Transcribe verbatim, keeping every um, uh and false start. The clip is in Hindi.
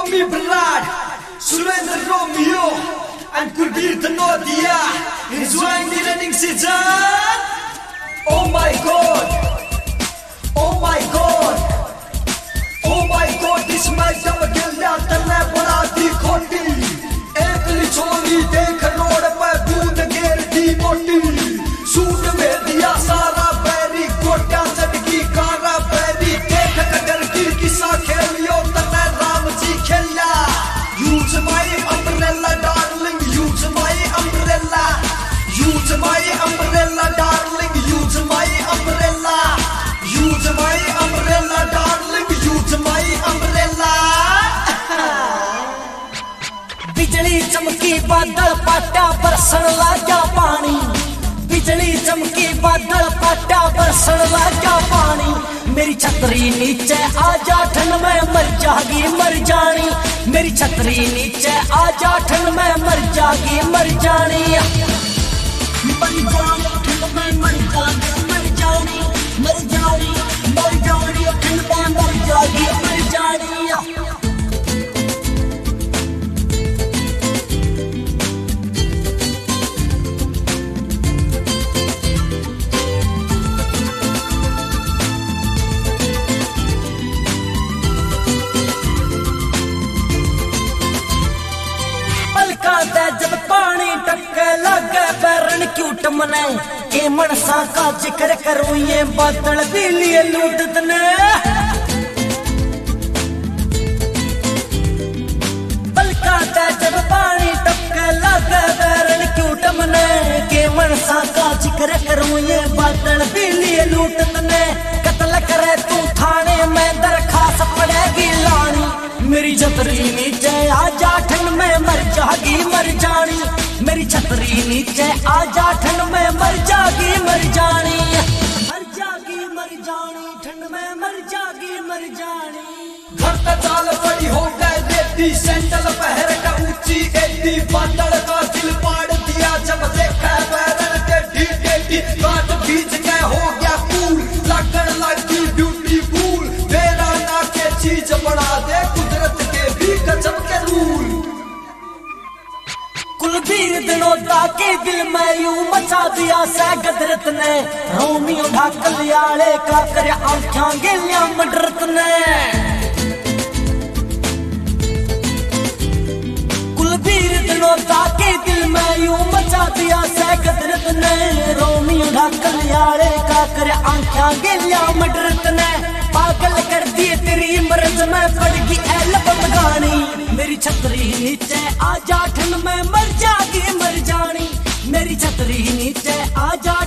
Tommy Brad, Surrender Romeo, and Kulbir Tanodia enjoying the running season. Oh my God, oh my God, oh my God, this match जब खेला तन्ने बड़ा दी खोटी, एक लिचोली देख रोड पे बूंद गिर दी मोटी, सूट में दिया सारा बैरी कोटा चटकी कारा बैरी देख कदर की किसा खेलियो तन्ने राम जी खेला. Use my umbrella darling, use my umbrella, use my umbrella darling, use my umbrella, use my umbrella darling, use my umbrella. बिजली चमकी बादल पाटा बरसण लागा पानी, बिजली चमकी बादल पाटा बरसण लागा पानी. मेरी छतरी नीचे आजा ठंड में मर जागी मर जानी, मेरी छतरी नीचे आजा ठंड में मर जागी मर जानी. मर जानी ठंड में मर जागी मर जानी, मर जानी मर जानी ठंड में मर जागी मर जानी. जब पानी टक्के लगे बैरन क्यूट मने के मनसा का जिक्र करूं ये बादल दिली लूटत ने. पलका दे जब पानी टक्के लगे बैरन क्यूट मने के मनसा का जिक्र करूं ये बादल दिली लूटत ने. कत्ल करे तू थाने में दरखास्त पड़ेगी लानी, मेरी छतरी नीचे आजा ठंड में मर जागी मर जानी, मेरी छतरी नीचे आजा ठंड में मर जागी मर जानी. मर जागी मर जानी ठंड में मर जागी मर जानी. घर पे चाल पड़ी हो गए देती सैंडल पहर का ऊंची एडी बादल का दिल पाड़ दिया जब देखा बैरन टेढ़ी टेढ़ी काट बीच के हो गया कूल लगन लगी ब्यूटीफुल. मेरा ना के चीज बना दे कुदरत के भी गजब के रूल. कुलबीर दिनोदा के दिल में यूं मचा दिया सै गदरत ने, रोमियो ढाकल याले का कर आंखियां गिलियां मडरत ने. कुलबीर दिनोदा के दिल में यूं मचा दिया सै गदरत ने, रोमियो ढाकल याले का कर आंखियां गिलियां मडरत ने. पागल कर दिए तेरी मर्ज में पड़गी एल्बम गानी, मेरी छतरी नीचे आजा ठंड में मर जागी मर जानी, मेरी छतरी नीचे आजा